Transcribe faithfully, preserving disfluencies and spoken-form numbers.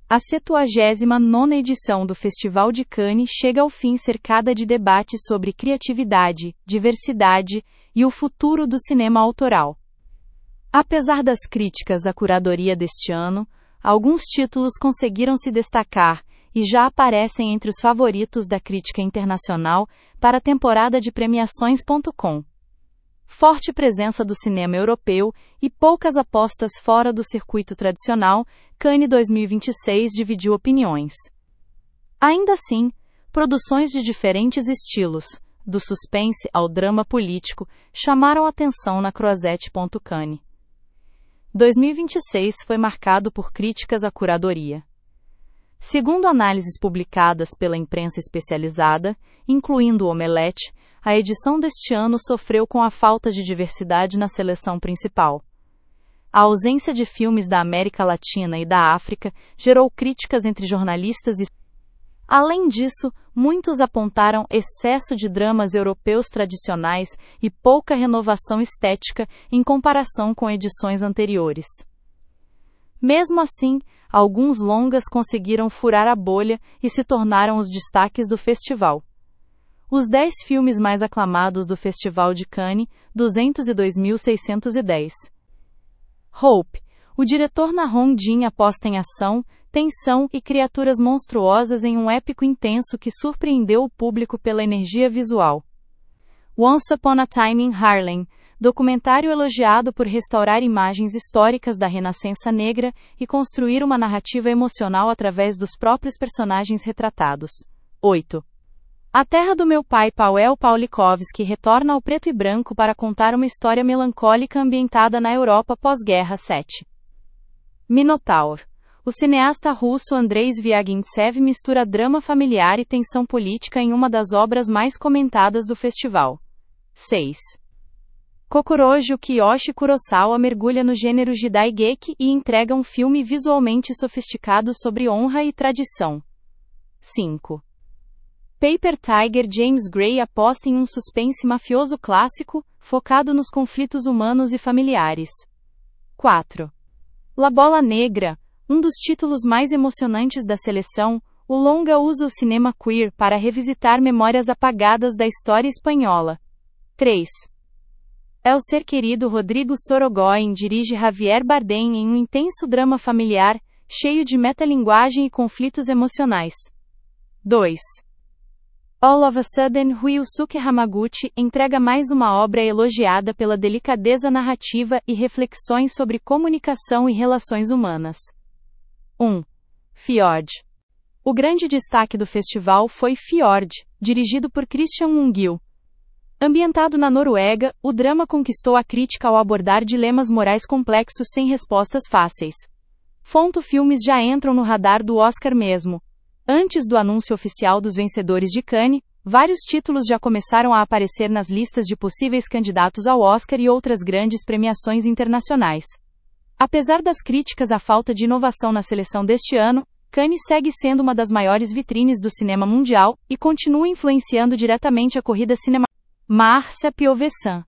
A septuagésima nona edição do Festival de Cannes chega ao fim cercada de debates sobre criatividade, diversidade e o futuro do cinema autoral. Apesar das críticas à curadoria deste ano, alguns títulos conseguiram se destacar e já aparecem entre os favoritos da crítica internacional para a temporada de premiações ponto com. Forte presença do cinema europeu e poucas apostas fora do circuito tradicional, Cannes dois mil e vinte e seis dividiu opiniões. Ainda assim, produções de diferentes estilos, do suspense ao drama político, chamaram atenção na Croisette ponto Cannes. dois mil e vinte e seis foi marcado por críticas à curadoria. Segundo análises publicadas pela imprensa especializada, incluindo o Omelete, a edição deste ano sofreu com a falta de diversidade na seleção principal. A ausência de filmes da América Latina e da África gerou críticas entre jornalistas e... Além disso, muitos apontaram excesso de dramas europeus tradicionais e pouca renovação estética em comparação com edições anteriores. Mesmo assim, alguns longas conseguiram furar a bolha e se tornaram os destaques do festival. Os dez filmes mais aclamados do Festival de Cannes, duzentos e dois mil seiscentos e dez. Hope. O diretor Nahon Jin aposta em ação, tensão e criaturas monstruosas em um épico intenso que surpreendeu o público pela energia visual. Once Upon a Time in Harlem. Documentário elogiado por restaurar imagens históricas da Renascença Negra e construir uma narrativa emocional através dos próprios personagens retratados. oito. A Terra do Meu Pai Pawel Pawlikowski retorna ao preto e branco para contar uma história melancólica ambientada na Europa pós-guerra. sete. Minotaur. O cineasta russo Andrei Zvyagintsev mistura drama familiar e tensão política em uma das obras mais comentadas do festival. seis. Kokorojo Kiyoshi Kurosawa mergulha no gênero Jidaigeki e entrega um filme visualmente sofisticado sobre honra e tradição. cinco. Paper Tiger James Gray aposta em um suspense mafioso clássico, focado nos conflitos humanos e familiares. quatro. La Bola Negra, um dos títulos mais emocionantes da seleção, o longa usa o cinema queer para revisitar memórias apagadas da história espanhola. três. El Ser Querido Rodrigo Sorogoyen dirige Javier Bardem em um intenso drama familiar, cheio de metalinguagem e conflitos emocionais. dois. All of a Sudden Ryusuke Hamaguchi entrega mais uma obra elogiada pela delicadeza narrativa e reflexões sobre comunicação e relações humanas. um. Fjord. O grande destaque do festival foi Fjord, dirigido por Christian Mungiu. Ambientado na Noruega, o drama conquistou a crítica ao abordar dilemas morais complexos sem respostas fáceis. Fonto Filmes já entram no radar do Oscar mesmo. Antes do anúncio oficial dos vencedores de Cannes, vários títulos já começaram a aparecer nas listas de possíveis candidatos ao Oscar e outras grandes premiações internacionais. Apesar das críticas à falta de inovação na seleção deste ano, Cannes segue sendo uma das maiores vitrines do cinema mundial e continua influenciando diretamente a corrida cinematográfica. Márcia Piovesan.